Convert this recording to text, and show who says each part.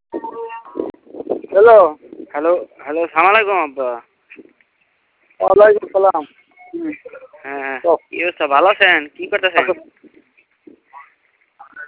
Speaker 1: Hello.
Speaker 2: Hello hello, সালাম আলাইকুম আব্বা।
Speaker 1: ওয়ালাইকুম সালাম।
Speaker 2: হ্যাঁ, কি অবস্থা, ভালো আছেন? কি করতেছেন?